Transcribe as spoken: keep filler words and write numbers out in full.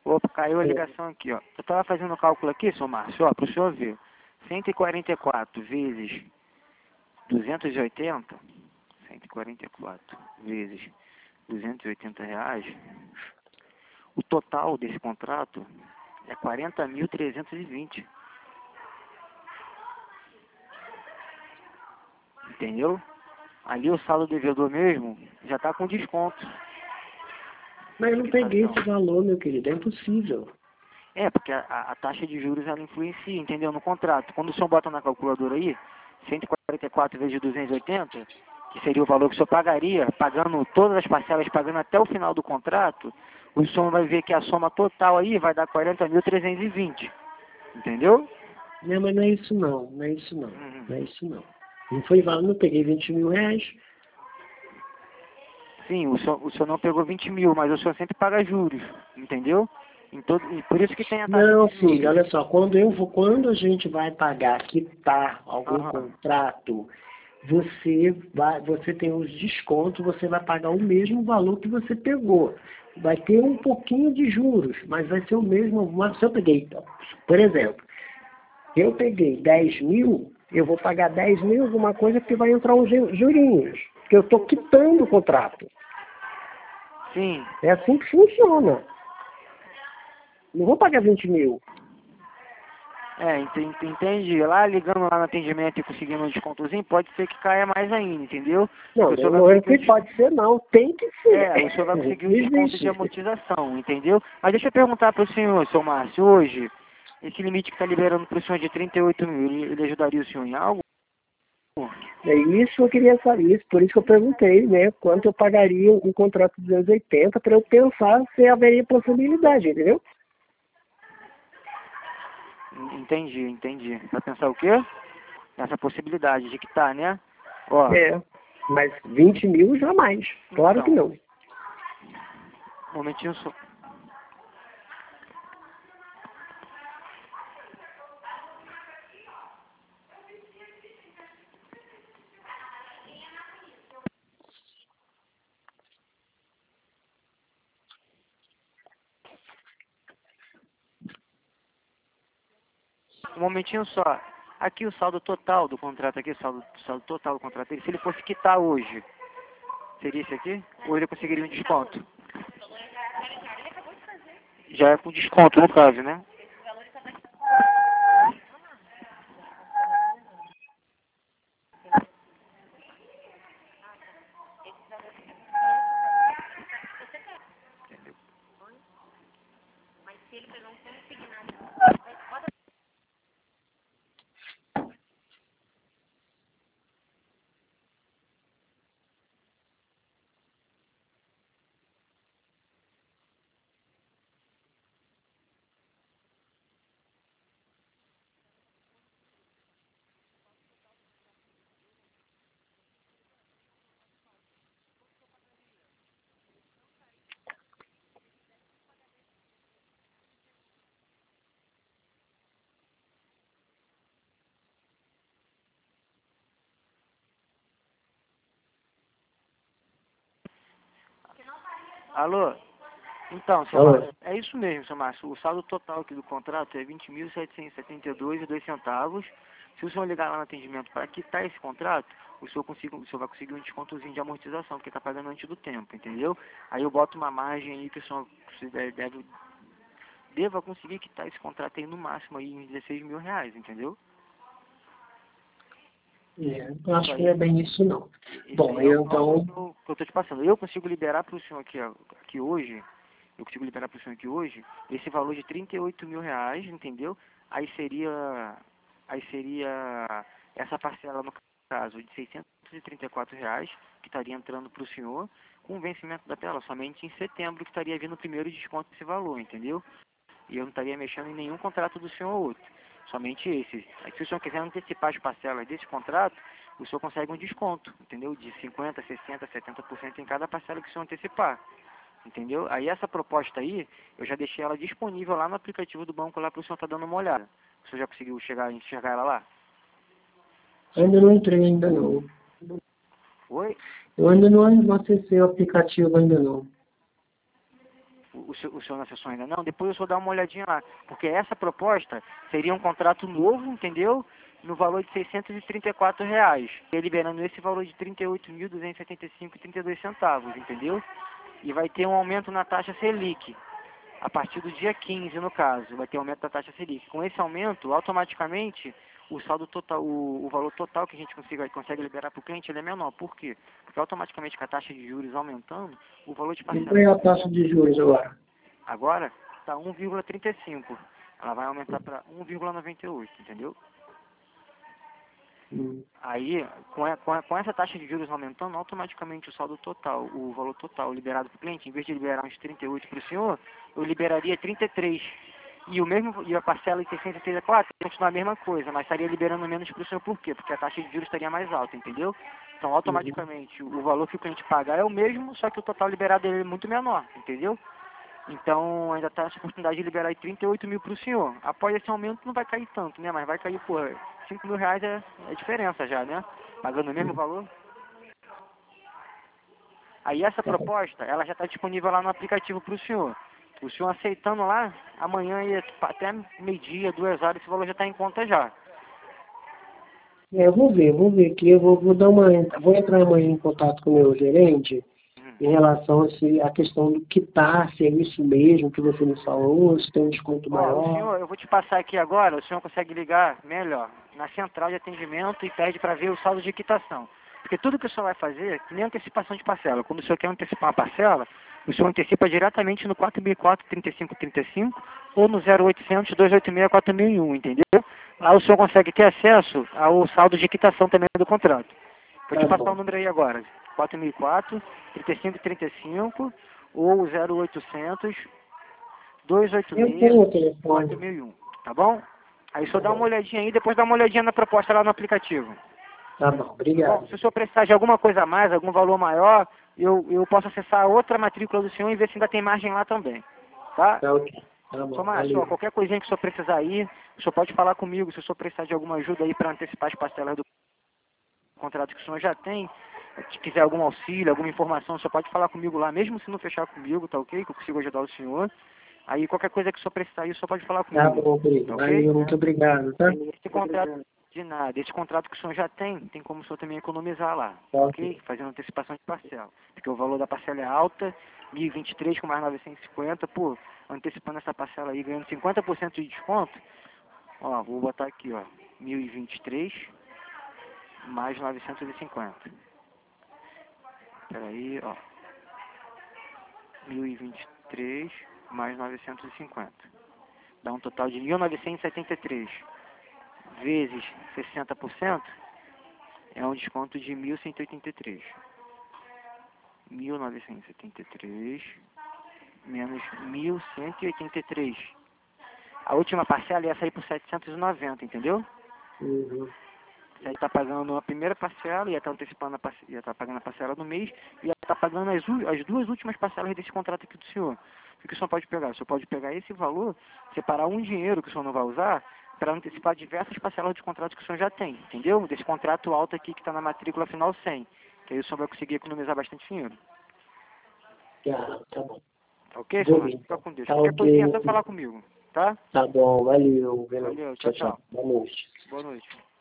Opa, caiu a É. ligação aqui, ó. Eu tava fazendo o cálculo aqui, seu Márcio, ó, pro senhor ver. cento e quarenta e quatro vezes duzentos e oitenta, cento e quarenta e quatro vezes duzentos e oitenta reais, o total desse contrato é quarenta mil trezentos e vinte. Entendeu? Ali o saldo devedor mesmo já tá com desconto. Mas eu não peguei esse valor, meu querido, é impossível. É, porque a, a- a taxa de juros ela influencia, entendeu? No contrato. Quando o senhor bota na calculadora aí, cento e quarenta e quatro vezes duzentos e oitenta, que seria o valor que o senhor pagaria, pagando todas as parcelas, pagando até o final do contrato, o senhor vai ver que a soma total aí vai dar quarenta mil trezentos e vinte. Entendeu? Não, mas não é isso não, não é isso não, Uhum. não é isso não. Não foi valor, não peguei vinte mil reais. Sim, o senhor, o senhor não pegou vinte mil, mas o senhor sempre paga juros, entendeu? Em todo, e por isso que tem a taxa Não, de juros. filho, olha só, quando eu vou, quando a gente vai pagar, quitar algum Aham. contrato, você vai, você tem os descontos, você vai pagar o mesmo valor que você pegou. Vai ter um pouquinho de juros, mas vai ser o mesmo. Mas se eu peguei, por exemplo, eu peguei dez mil, eu vou pagar dez mil alguma coisa porque vai entrar uns ju- jurinhos, porque eu estou quitando o contrato. Sim. É assim que funciona. Não vou pagar vinte mil. É, ent- ent- entende? Lá ligando lá no atendimento e conseguindo um descontozinho, pode ser que caia mais ainda, entendeu? Não, Porque o senhor vai não é conseguir um que des- pode ser não, tem que ser. É, o senhor vai conseguir um Não desconto de existe. amortização, entendeu? Mas deixa eu perguntar para o senhor, seu Márcio, hoje, esse limite que está liberando para o senhor de trinta e oito mil, ele, ele ajudaria o senhor em algo? É isso que eu queria saber, isso, por isso que eu perguntei, né, quanto eu pagaria um contrato de duzentos e oitenta para eu pensar se haveria possibilidade, entendeu? Entendi, entendi. Vai pensar o quê? Nessa possibilidade de que tá, né? Ó, É, mas vinte mil jamais, claro que então, não. um momentinho só. Um momentinho só. Aqui o saldo total do contrato aqui, o saldo, saldo total do contrato dele, se ele fosse quitar hoje, seria esse aqui? Ou ele conseguiria um desconto? Já é com desconto no caso, né? Alô? Então, seu Alô? Márcio, é isso mesmo, seu Márcio. O saldo total aqui do contrato é vinte mil setecentos e setenta e dois e dois centavos. Se o senhor ligar lá no atendimento para quitar esse contrato, o senhor, consiga, o senhor vai conseguir um descontozinho de amortização, porque está pagando antes do tempo, entendeu? Aí eu boto uma margem aí que o senhor se deve, deve- deva conseguir quitar esse contrato aí no máximo aí em dezesseis mil reais, entendeu? É, eu acho Isso que não é aí, bem isso não. esse Bom, aí é o eu cálculo então, que eu, que eu tô te passando. Eu consigo liberar para o senhor aqui, ó, aqui hoje, eu consigo liberar para o senhor aqui hoje, esse valor de trinta e oito mil reais, entendeu? Aí seria, aí seria essa parcela, no caso, de seiscentos e trinta e quatro reais, que estaria entrando para o senhor, com o vencimento da tela somente em setembro, que estaria vindo o primeiro desconto desse valor, entendeu? E eu não estaria mexendo em nenhum contrato do senhor ou outro, somente esse. Aí, se o senhor quiser antecipar as parcelas desse contrato, o senhor consegue um desconto, entendeu? De cinquenta, sessenta, setenta por cento em cada parcela que o senhor antecipar, entendeu? Aí essa proposta aí, eu já deixei ela disponível lá no aplicativo do banco lá para o senhor estar dando uma olhada. O senhor já conseguiu chegar, enxergar ela lá? ainda não entrei ainda não. Oi? Eu ainda não acessei o aplicativo ainda não. o, o, senhor, o senhor não acessou ainda não, depois eu só dar uma olhadinha lá. Porque essa proposta seria um contrato novo, entendeu? No valor de seiscentos e trinta e quatro reais. E liberando esse valor de trinta e oito mil duzentos e setenta e cinco reais e trinta e dois centavos, entendeu? E vai ter um aumento na taxa Selic. A partir do dia quinze, no caso, vai ter um aumento da taxa Selic. Com esse aumento, automaticamente, o saldo total, o, o valor total que a gente consiga, consegue liberar para o cliente, ele é menor. Por quê? Porque automaticamente com a taxa de juros aumentando, o valor de E parcela... qual é a taxa de juros agora? Agora está um vírgula trinta e cinco. Ela vai aumentar para um vírgula noventa e oito, entendeu? Hum. Aí, com, a, com, a, com essa taxa de juros aumentando, automaticamente o saldo total, o valor total liberado para o cliente, em vez de liberar uns trinta e oito para o senhor, eu liberaria trinta e três. E, o mesmo, e a parcela de seiscentos e trinta e quatro continua a mesma coisa, mas estaria liberando menos para o senhor. Por quê? Porque a taxa de juros estaria mais alta, entendeu? Então, automaticamente, o valor que o cliente paga é o mesmo, só que o total liberado dele é muito menor, entendeu? Então, ainda está essa oportunidade de liberar aí trinta e oito mil para o senhor. Após esse aumento, não vai cair tanto, né? Mas vai cair, pô, cinco mil reais é, é diferença já, né? Pagando o mesmo valor. Aí essa proposta, ela já está disponível lá no aplicativo para o senhor. O senhor aceitando lá, amanhã e até meio-dia, duas horas, esse valor já está em conta já. É, eu vou ver, vou ver aqui, eu vou, vou dar uma, vou entrar amanhã em contato com o meu gerente em relação a, se, a questão do quitar, se é isso mesmo que você me falou, se tem um desconto Ó, o maior. senhor, eu vou te passar aqui agora, o senhor consegue ligar melhor na central de atendimento e pede para ver o saldo de quitação. Porque tudo que o senhor vai fazer, que nem antecipação de parcela. Quando o senhor quer antecipar uma parcela, o senhor antecipa diretamente no quatro mil e quatro, trinta e cinco trinta e cinco ou no zero oitocentos, duzentos e oitenta e seis, quatro mil e um, entendeu? Lá o senhor consegue ter acesso ao saldo de quitação também do contrato. Vou te Tá passar o bom. número aí agora, quatro mil e quatro, trinta e cinco trinta e cinco ou zero oitocentos, duzentos e oitenta e Eu seis, tenho o quatro telefone. mil e um, tá bom? Aí só Tá dá uma bom. olhadinha aí, depois dá uma olhadinha na proposta lá no aplicativo. Tá bom, Tá bom? obrigado. Se o senhor precisar de alguma coisa a mais, algum valor maior, eu, eu posso acessar a outra matrícula do senhor e ver se ainda tem margem lá também. Tá? Tá ok. Tá bom, Só Márcio, ó, valeu. qualquer coisinha que o senhor precisar aí, o senhor pode falar comigo, se o senhor precisar de alguma ajuda aí para antecipar as parcelas do contrato que o senhor já tem, se quiser algum auxílio, alguma informação, o senhor pode falar comigo lá, mesmo se não fechar comigo, tá ok? Que eu consigo ajudar o senhor. Aí qualquer coisa que o senhor precisar aí, o senhor pode falar Tá comigo. bom, querido. Tá ok? Valeu, muito obrigado, tá? Esse contrato, de nada, esse contrato que o senhor já tem, tem como o senhor também economizar lá, Tá ok? ok. Fazendo antecipação de parcela. Porque o valor da parcela é alta, mil e vinte e três com mais novecentos e cinquenta, pô, antecipando essa parcela aí, ganhando cinquenta por cento de desconto, ó, vou botar aqui, ó, mil e vinte e três mais novecentos e cinquenta. Peraí, ó, mil e vinte e três mais novecentos e cinquenta. Dá um total de mil novecentos e setenta e três vezes sessenta por cento, é um desconto de mil cento e oitenta e três. mil novecentos e setenta e três menos mil cento e oitenta e três. A última parcela ia sair por setecentos e noventa, entendeu? Uhum. Você está pagando a primeira parcela, ia estar antecipando a parcela, ia estar pagando a parcela do mês, e ia estar pagando as, as duas últimas parcelas desse contrato aqui do senhor. O que o senhor pode pegar? O senhor pode pegar esse valor, separar um dinheiro que o senhor não vai usar, para antecipar diversas parcelas de contrato que o senhor já tem, entendeu? Desse contrato alto aqui que está na matrícula final cem, que aí o senhor vai conseguir economizar bastante dinheiro. Tá, tá bom. Tá ok, senhor Vou ver, Márcio? Fica então. com Deus. Tá Qualquer coisinha é ok. só falar comigo, tá? Tá bom, valeu. valeu. Valeu, tchau, Tchau, tchau. tchau. Boa noite. Boa noite.